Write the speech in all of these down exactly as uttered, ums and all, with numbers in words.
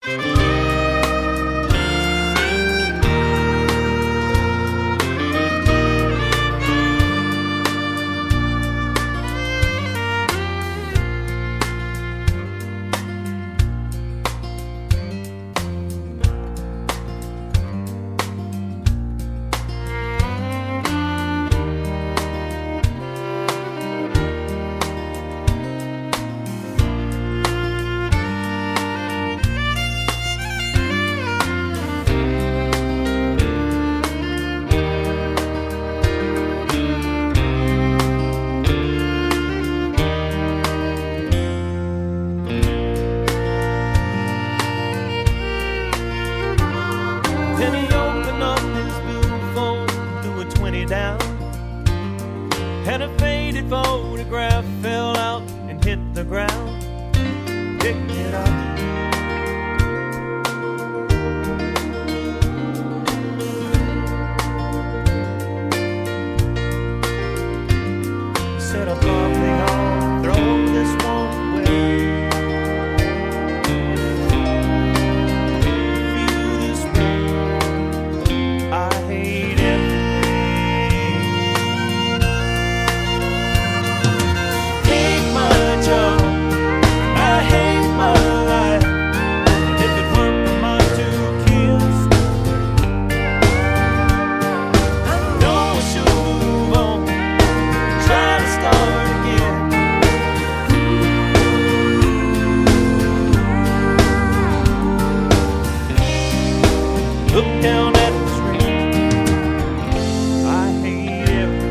Then he opened up his billfold, threw a twenty down, and a faded photograph fell out and hit the ground. Picked it up, said a bubbling on, throw this one away. Look down at the screen, I hate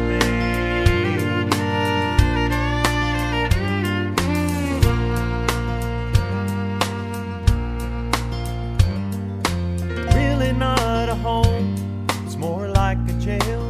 everything. Really not a home, it's more like a jail.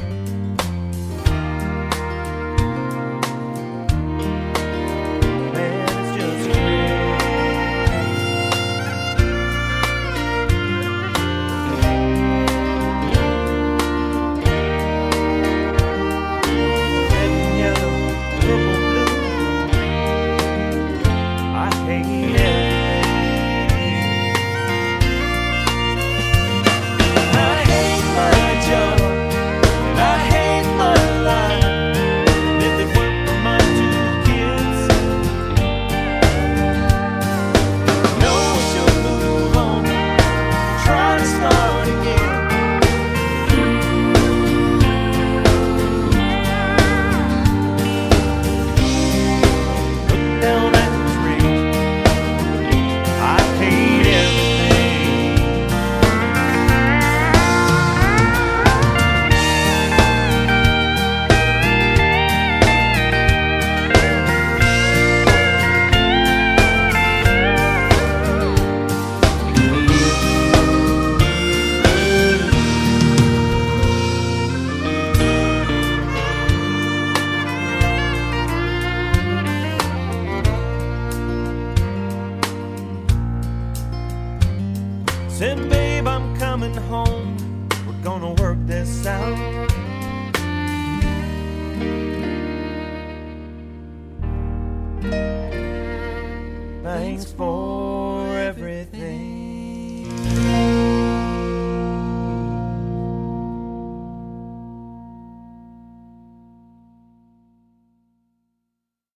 Said, babe, I'm coming home, we're gonna work this out. Thanks for